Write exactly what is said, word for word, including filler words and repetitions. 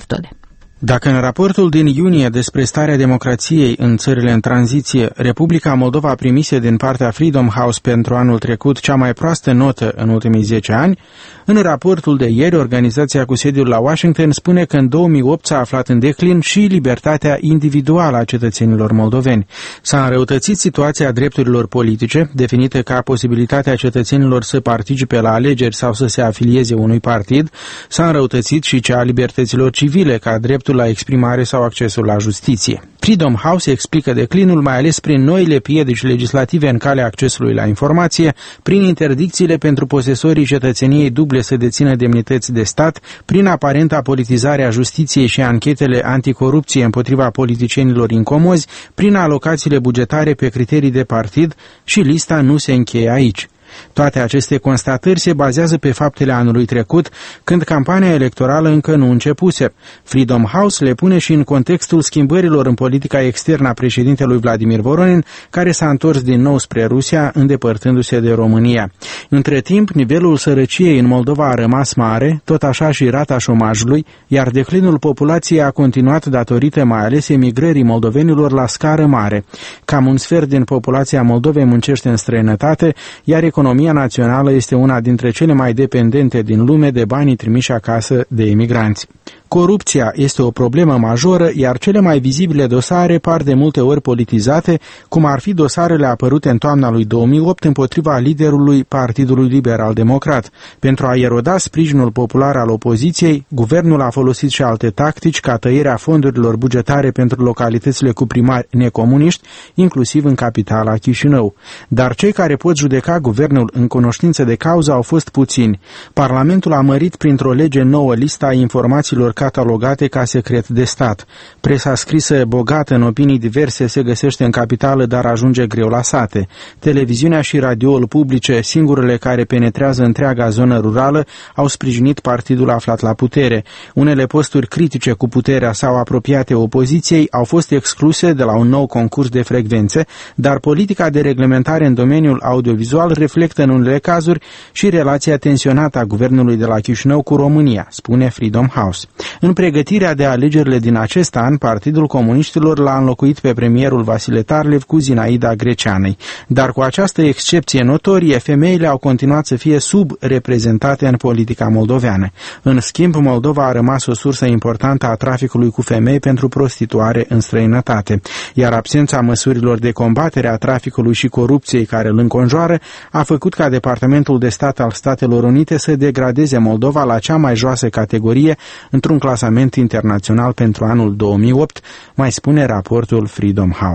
metode. Dacă în raportul din iunie despre starea democrației în țările în tranziție, Republica Moldova primise din partea Freedom House pentru anul trecut cea mai proastă notă în ultimii zece ani, în raportul de ieri, organizația cu sediul la Washington spune că în două mii opt s-a aflat în declin și libertatea individuală a cetățenilor moldoveni. S-a înrăutățit situația drepturilor politice, definită ca posibilitatea cetățenilor să participe la alegeri sau să se afilieze unui partid, s-a înrăutățit și cea a libertăților civile, ca dreptul la exprimare sau accesul la justiție. Freedom House explică declinul mai ales prin noile piedici legislative în calea accesului la informație, prin interdicțiile pentru posesorii cetățeniei duble să dețină demnități de stat, prin aparenta politizare a justiției și anchetele anticorupție împotriva politicienilor incomozi, prin alocațiile bugetare pe criterii de partid și lista nu se încheie aici. Toate aceste constatări se bazează pe faptele anului trecut, când campania electorală încă nu începuse. Freedom House le pune și în contextul schimbărilor în politica externă a președintelui Vladimir Voronin, care s-a întors din nou spre Rusia, îndepărtându-se de România. Între timp, nivelul sărăciei în Moldova a rămas mare, tot așa și rata șomajului, iar declinul populației a continuat datorită mai ales emigrării moldovenilor la scară mare. Cam un sfert din populația Moldovei muncește în străinătate, iar economia națională este una dintre cele mai dependente din lume de banii trimiși acasă de emigranți. Corupția este o problemă majoră, iar cele mai vizibile dosare par de multe ori politizate, cum ar fi dosarele apărute în toamna lui două mii opt împotriva liderului Partidului Liberal Democrat. Pentru a eroda sprijinul popular al opoziției, guvernul a folosit și alte tactici, ca tăierea fondurilor bugetare pentru localitățile cu primari necomuniști, inclusiv în capitala Chișinău. Dar cei care pot judeca guvernul în cunoștință de cauză au fost puțini. Parlamentul a mărit printr-o lege nouă lista informațiilor catalogate ca secret de stat. Presa scrisă bogată în opinii diverse se găsește în capitală, dar ajunge greu la sate. Televiziunea și radioul publice, singurele care penetrează întreaga zonă rurală, au sprijinit partidul aflat la putere. Unele posturi critice cu puterea sau apropiate opoziției au fost excluse de la un nou concurs de frecvențe, dar politica de reglementare în domeniul audiovizual reflectă în unele cazuri și relația tensionată a guvernului de la Chișinău cu România, spune Freedom House. În pregătirea de alegerile din acest an, Partidul Comuniștilor l-a înlocuit pe premierul Vasile Tarlev cu Zinaida Greceanei. Dar cu această excepție notorie, femeile au continuat să fie subreprezentate în politica moldoveană. În schimb, Moldova a rămas o sursă importantă a traficului cu femei pentru prostituare în străinătate, iar absența măsurilor de combatere a traficului și corupției care îl înconjoară a făcut ca Departamentul de Stat al Statelor Unite să degradeze Moldova la cea mai joasă categorie într-un clasament internațional pentru anul două mii opt, mai spune raportul Freedom House.